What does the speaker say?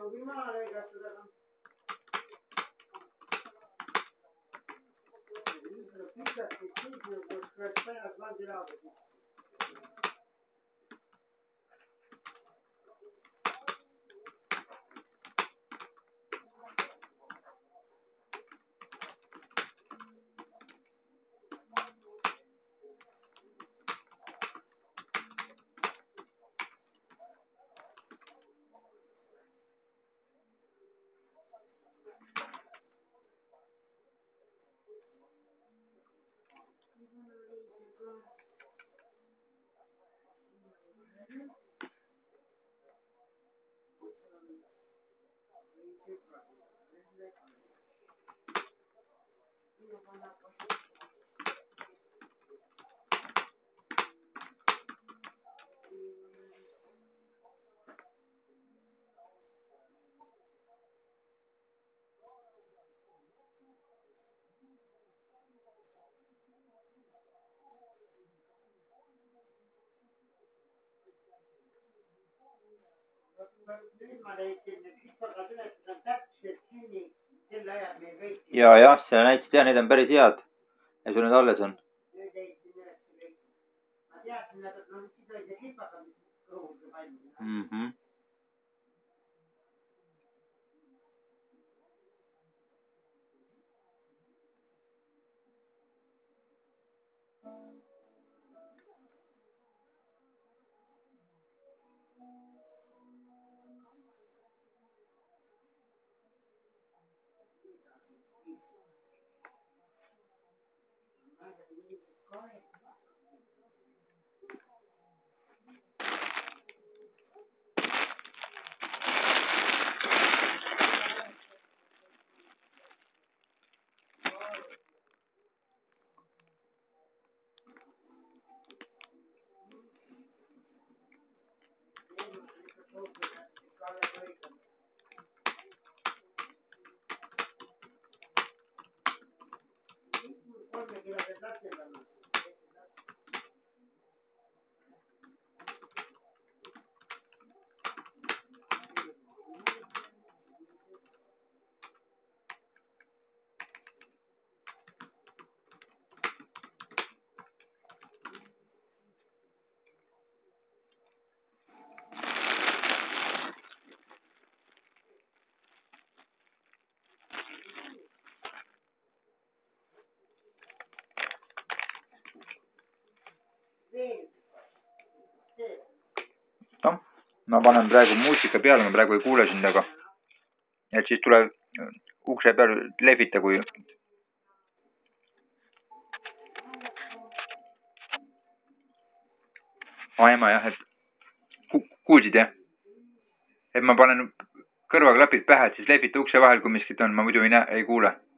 Ja, see näitasid ja need on päris head. Ja sul need alles on. No, ma panen praegu muusika peale, ma praegu ei kuule sind, aga et siis tule ukse peal lehvita, kui ema jah, et kuulsid jah? Et ma panen kõrvaklapid pähe, et siis lehvita ukse vahel, kui miskit on, ma muidu ei kuule.